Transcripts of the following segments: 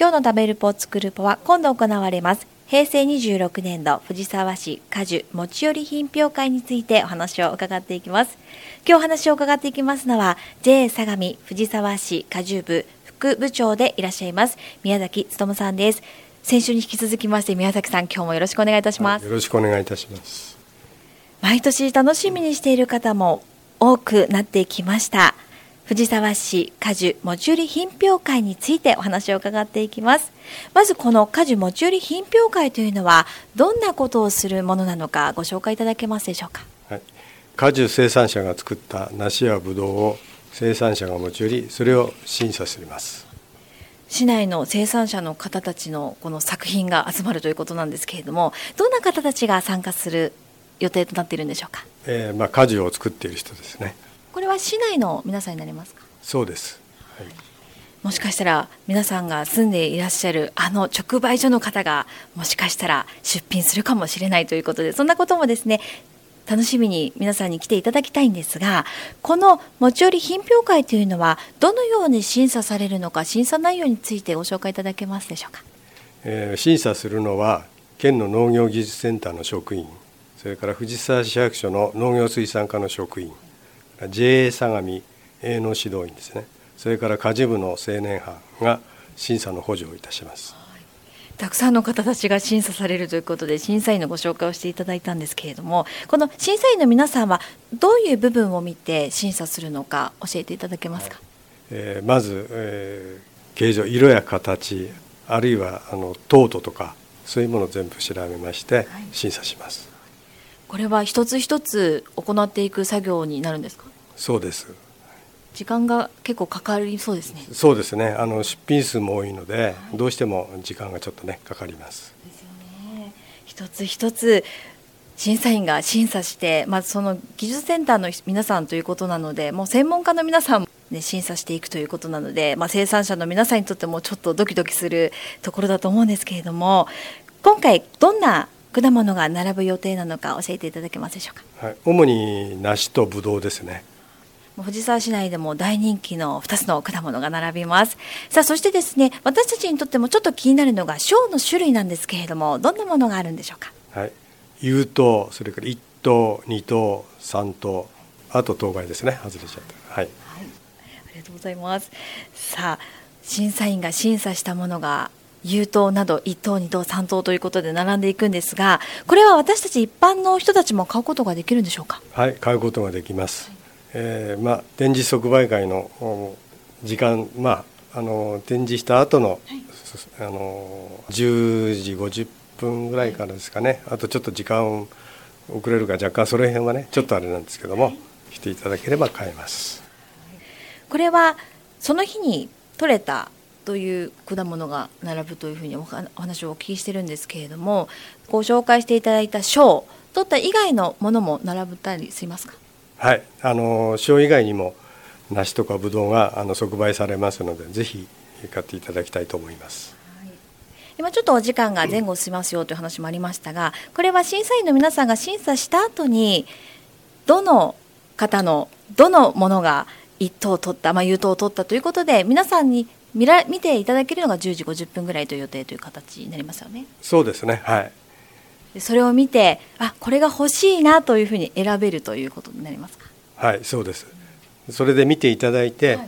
今日の食べるポ作るポは今度行われます平成26年度藤沢市果樹持ち寄り品評会についてお話を伺っていきます。今日お話を伺っていきますのは JA 相模藤沢市果樹部副部長でいらっしゃいます宮崎勉さんです。先週に引き続きまして宮崎さん、今日もよろしくお願いいたします。 よろしくお願いいたします。 毎年楽しみにしている方も多くなってきました。藤沢市果樹持ち寄り品評会についてお話を伺っていきます。まずこの果樹持ち寄り品評会というのはどんなことをするものなのかご紹介いただけますでしょうか。 はい、果樹生産者が作った梨やぶどうを生産者が持ち寄り、それを審査しています。 市内の生産者の方たちのこの作品が集まるということなんですけれども、どんな方たちが参加する予定となっているんでしょうか。 果樹を作っている人ですね。 これは市内の皆さんになりますか。 そうです、はい、 もしかしたら皆さんが住んでいらっしゃる直売所の方がもしかしたら出品するかもしれないということで、そんなこともですね楽しみに皆さんに来ていただきたいんですが、この持ち寄り品評会というのはどのように審査されるのか、審査内容についてご紹介いただけますでしょうか。 審査するのは県の農業技術センターの職員、それから藤沢市役所の農業水産課の職員、JA 相模営農指導員ですね、それから果樹部の青年班が審査の補助をいたします。 たくさんの方たちが審査されるということで審査員のご紹介をしていただいたんですけれども、この審査員の皆さんはどういう部分を見て審査するのか教えていただけますか。 まず、形状、色や形、あるいは糖度とかそういうものを全部調べまして審査します。 これは一つ一つ行っていく作業になるんですか。 そうです。 時間が結構かかりそうですね。 そうですね。出品数も多いので、どうしても時間がちょっとねかかります。 ですよね。一つ一つ審査員が審査して、その技術センターの皆さんということなので、もう専門家の皆さんも、審査していくということなので、生産者の皆さんにとってもちょっとドキドキするところだと思うんですけれども、今回どんな果物が並ぶ予定なのか教えていただけますでしょうか。 はい、主に梨とぶどうですね。 藤沢市内でも大人気の2つの果物が並びます。さあ、そしてですね、私たちにとってもちょっと気になるのが賞の種類なんですけれども、どんなものがあるんでしょうか。 はい、有糖、それから1等、2等、3等、あと当該ですね、外れちゃった。はい、 ありがとうございます。さあ、審査員が審査したものが有糖など1等、2等、3等ということで並んでいくんですが、これは私たち一般の人たちも買うことができるんでしょうか。 はい、買うことができます。展示即売会の時間、展示した後の、10時50分ぐらいからですかね、あとちょっと時間遅れるか若干その辺はねちょっとあれなんですけども、来ていただければ買えます。 これはその日に採れたという果物が並ぶというふうにお話をお聞きしてるんですけれども、ご紹介していただいた賞、取った以外のものも並ぶたりしますか。 はい、賞以外にも梨とかぶどうが即売されますので、ぜひ買っていただきたいと思います。 今ちょっとお時間が前後しますよという話もありましたが、これは審査員の皆さんが審査した後にどの方のどのものが1等を取った、有等を取ったということで皆さんに見ていただけるのが10時50分ぐらいという予定という形になりますよね。 そうですね。はい。 それを見て、これが欲しいなというふうに選べるということになりますか。 はい、そうです。それで見ていただいて、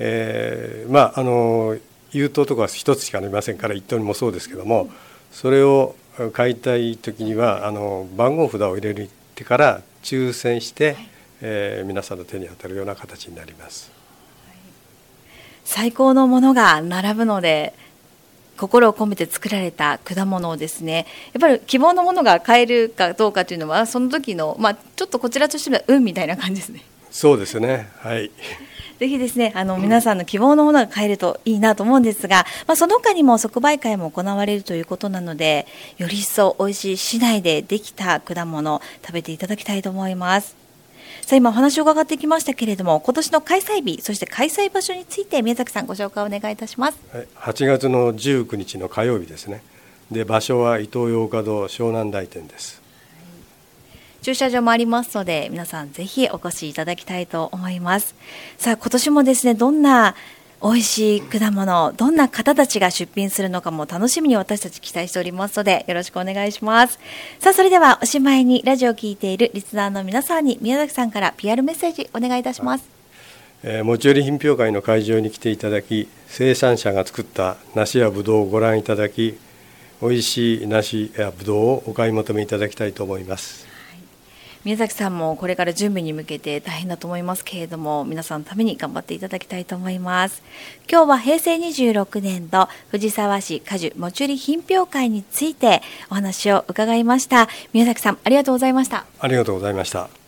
有等とか一つしかありませんから、1等にもそうですけども、それを買いたいときには番号札を入れてから抽選して、皆さんの手に当たるような形になります。 最高のものが並ぶので、心を込めて作られた果物をですね、やっぱり希望のものが買えるかどうかというのはその時の、ちょっとこちらとしては運みたいな感じですね。 そうですね。はい。 ぜひですね、皆さんの希望のものが買えるといいなと思うんですが、その他にも即売会も行われるということなので、より一層美味しい市内でできた果物を食べていただきたいと思います。さあ、今お話を伺ってきましたけれども、今年の開催日、そして開催場所について宮崎さんご紹介をお願いいたします。 8月の19日の火曜日ですね。で、場所は伊東洋華堂湘南台店です。 駐車場もありますので、皆さんぜひお越しいただきたいと思います。さあ、今年もですね、どんな美味しい果物、どんな方たちが出品するのかも楽しみに私たち期待しておりますので、よろしくお願いします。さあ、それではおしまいにラジオを聞いているリスナーの皆さんに宮崎さんから PR メッセージお願いいたします。 持ち寄り品評会の会場に来ていただき、生産者が作った梨やぶどうをご覧いただき、美味しい梨やぶどうをお買い求めいただきたいと思います。 宮崎さんもこれから準備に向けて大変だと思いますけれども、皆さんのために頑張っていただきたいと思います。今日は平成26年度藤沢市果樹持ち売り品評会についてお話を伺いました。宮崎さん、ありがとうございました。 ありがとうございました。